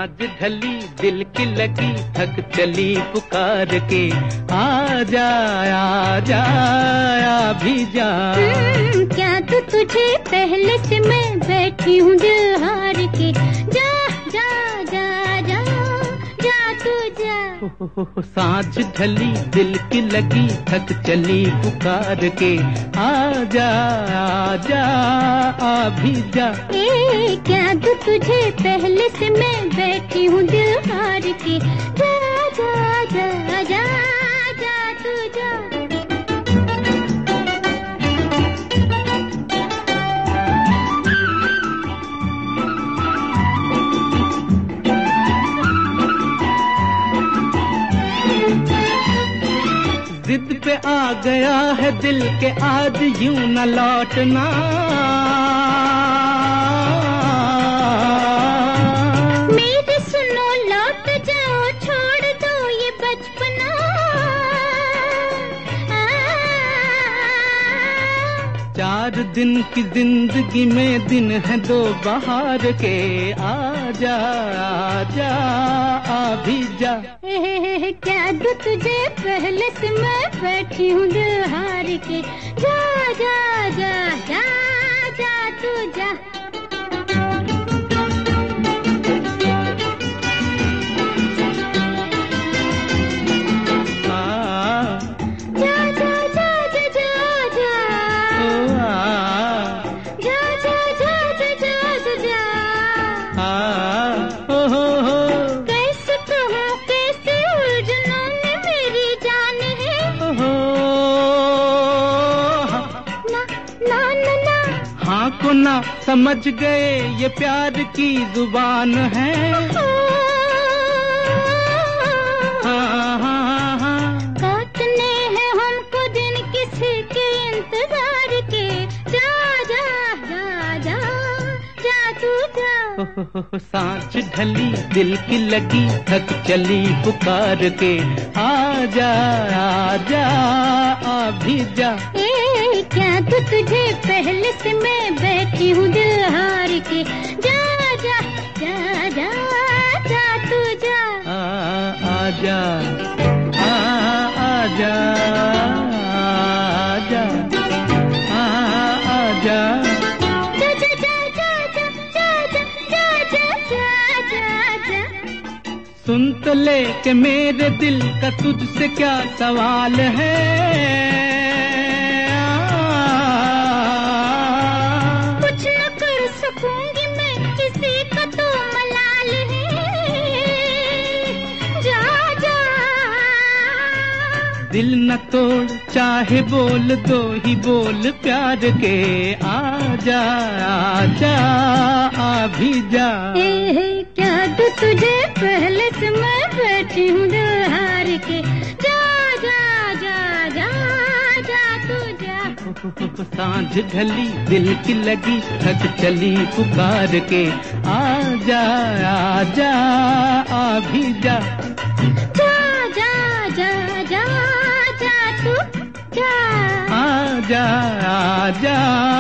सांझ ढली दिल की लगी थक चली पुकार के आजा आजा आ भी जा। क्या तो तुझे पहले से मैं बैठी हूँ दिल हार के, जा जा जा जा जा तू जा। सांझ ढली दिल की लगी थक चली पुकार के आजा आजा आ भी जा। क्या तो तुझे पहले से मैं बैठी हूँ दिल हार के, जा जा जा जा जा तू जा। जिद पे आ गया है दिल के आज यूं न लौटना। मेरे सुनो लौट जाओ छोड़ दो ये बचपना। चार दिन की जिंदगी में दिन है दो बहार के आजा आजा आ भी जा। क्या दो तुझे पहले से मैं बैठी हूँ दिल हार के, जा जा जा जा जा तू जा। ना समझ गए ये प्यार की जुबान है। हाँ हाँ हाँ काटने हैं हमको दिन किसी के इंतजार के, जा जा जा जा जा तू जा। सांझ ढली दिल की लगी थक चली पुकार के आजा आजा आ भी जा। क्या तो तुझे पहले से मैं बैठी हूँ दिल हार के, जा जा जा जा जा तू जा। आजा आजा आजा आजा जा जा जा जा जा जा जा जा जा। सुन तो ले के मेरे दिल का तुझसे क्या सवाल है। दिल न तोड़ चाहे बोल दो ही बोल प्यार के आजा आजा आ भी जा। क्या तो तुझे पहले से मैं बैठी हूँ दिल हार के, जा जा जा जा जा तू जा। सांझ ढली दिल की लगी थक चली पुकार के आजा आजा आ भी जा। जा जा जा जा जा तू जा। आजा आजा